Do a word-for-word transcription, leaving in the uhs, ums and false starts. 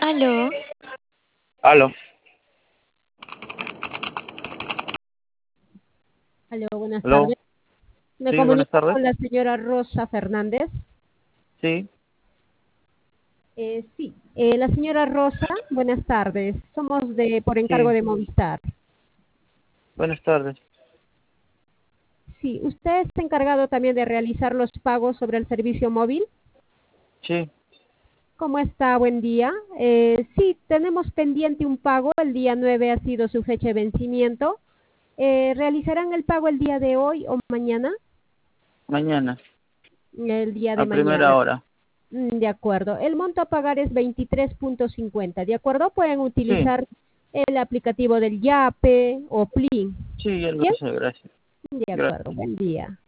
Aló. Aló. Aló, buenas Aló. tardes. Me Sí, buenas comunico tardes. con la señora Rosa Fernández. Sí, Eh, sí, eh, la señora Rosa, buenas tardes. Somos de por encargo sí, de Movistar. buenas tardes. Sí, ¿usted está encargado también de realizar los pagos sobre el servicio móvil? Sí, ¿Cómo está? Buen día. Eh, sí, tenemos pendiente un pago. El día nueve ha sido su fecha de vencimiento. Eh, ¿realizarán el pago el día de hoy o mañana? mañana, El día a de primera mañana. hora. Mm, De acuerdo. El monto a pagar es veintitrés punto cincuenta. ¿De acuerdo? Pueden Sí, utilizar el aplicativo del Yape o Plin. sí, ya lo ¿Bien? sé, gracias. De Gracias. acuerdo. Buen día.